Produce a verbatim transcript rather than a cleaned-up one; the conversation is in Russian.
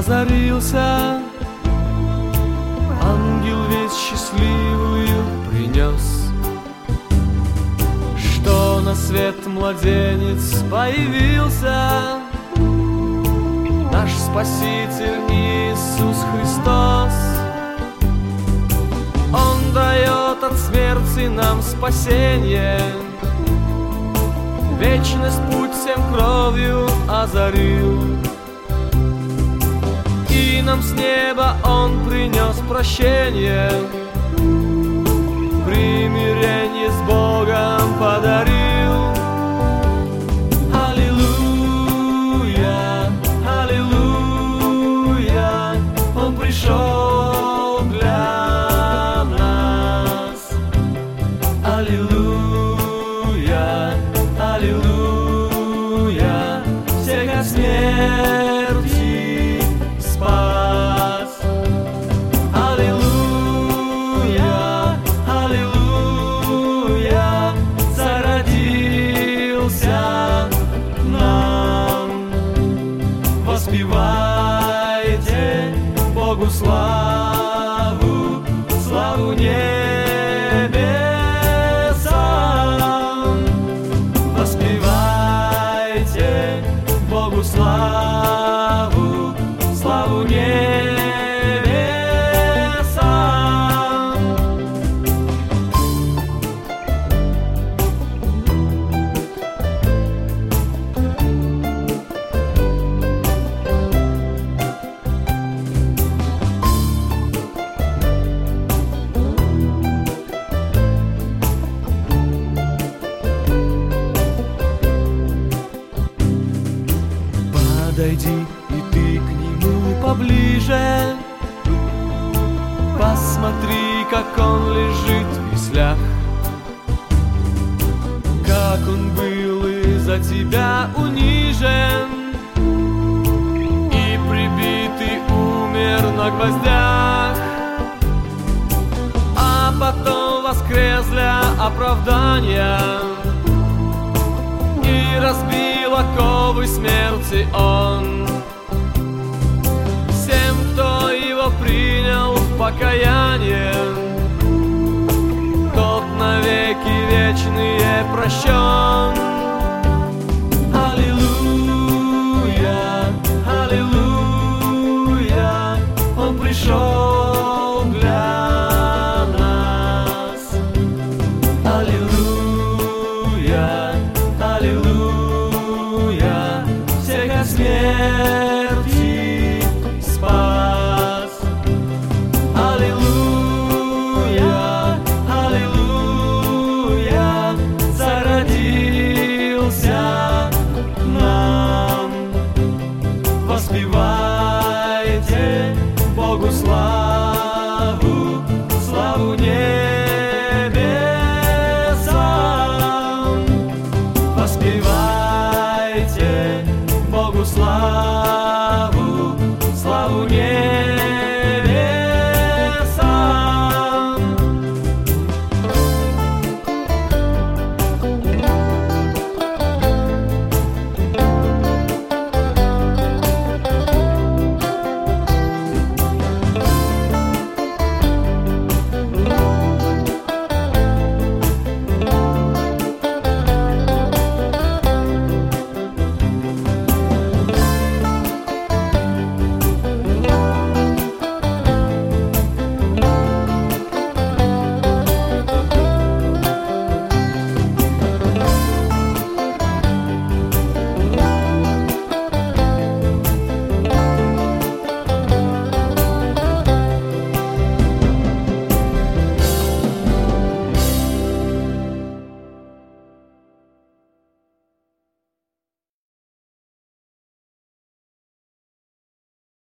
озарился, ангел весть счастливую принес, что на свет младенец появился, наш Спаситель Иисус Христос. Он дает от смерти нам спасение, вечность путь всем кровью озарил, и нам с неба Он принес прощение, примирение с Богом подарил. Аллилуйя, аллилуйя, Он пришел для нас. Аллилуйя, аллилуйя, всех от смерти спас. Аллилуйя, аллилуйя, зародился нам. Воспевайте Богу славу, славу небесам. Воспевайте Богу славу, славу небесам. Подойди и ты к нему поближе, посмотри, как он лежит в яслях, как он был из-за тебя унижен и прибитый умер на гвоздях, а потом воскрес для оправдания и разбил оковы смерти Он. Всем, кто Его принял в покаяние, тот навеки вечные прощен. Аллилуйя, аллилуйя, Он пришел для нас. Аллилуйя, аллилуйя, всех от смерти спас. Аллилуйя, аллилуйя, зародился нам. Воспевайте Богу славу.